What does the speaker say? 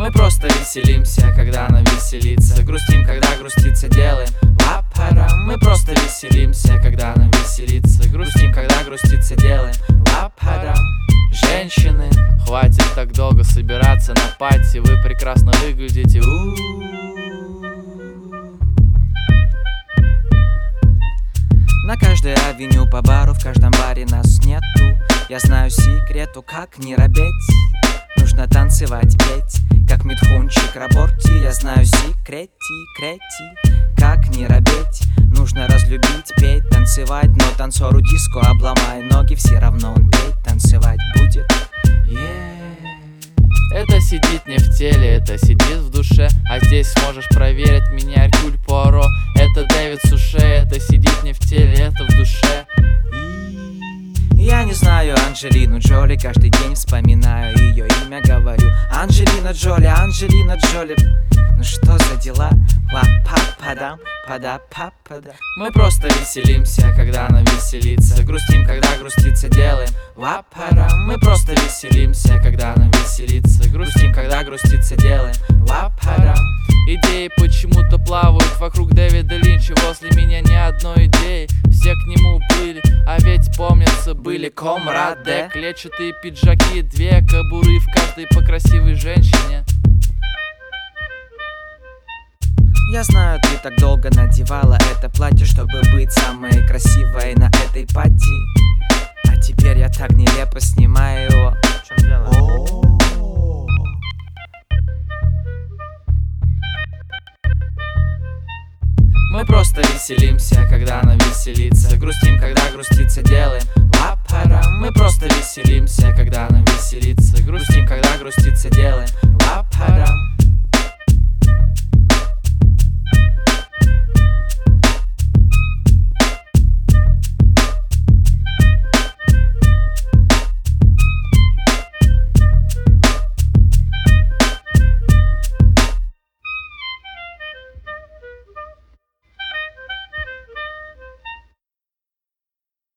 Мы просто веселимся, когда нам веселиться, грустим, когда груститься, делаем ла-парам. Мы просто веселимся, когда нам веселиться, грустим, когда груститься, делаем ла-парам. Женщины, хватит так долго собираться на пати, вы прекрасно выглядите. На каждой авеню по бару, в каждом баре нас нету. Я знаю секрету, как не робеть. Нужно танцевать, петь, как Митхунчик Раборти. Я знаю секрети, как не робеть. Нужно разлюбить, петь, танцевать. Но танцору диско обломай ноги, все равно он петь, танцевать будет. Это сидит не в теле, это сидит в душе. А здесь сможешь проверить меня, Эркюль Пуаро. Это Дэвид Суше, это сидит не в теле, это в душе. Я не знаю Анджелину Джоли, каждый день вспоминаю ее имя, говорю Анджелина Джоли, Анджелина Джоли. Ну что за дела? Ла-па-падам, пада-па-пада. Мы просто веселимся, когда нам веселиться, грустим, когда груститься, делаем ла-парам. Мы просто веселимся, когда нам веселиться, грустим, когда груститься, делаем ла-парам. Идеи почему-то плавают вокруг Дэвида Линча. Возле меня ни одной идеи, все к нему уплыли. А ведь помнится, были комрады, клетчатые пиджаки, две кобуры в каждой по красивой женщине. Я знаю, ты так долго надевала это платье, чтобы быть самой красивой на этой пати. А теперь я так нелепо снимаю его. В чем дело? Мы просто веселимся, когда нам веселиться, грустим, когда груститься,